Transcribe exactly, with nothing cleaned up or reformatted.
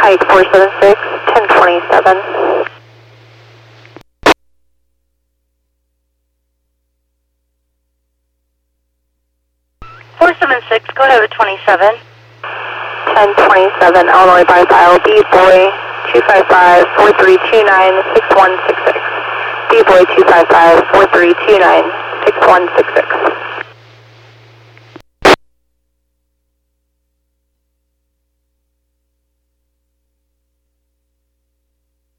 Pike four seven six, ten twenty-seven. four seven six, go ahead with twenty-seven. ten twenty-seven, Illinois by file, B boy two five five, four three two nine, six one six six. B boy two five five, four three two nine, six one six six.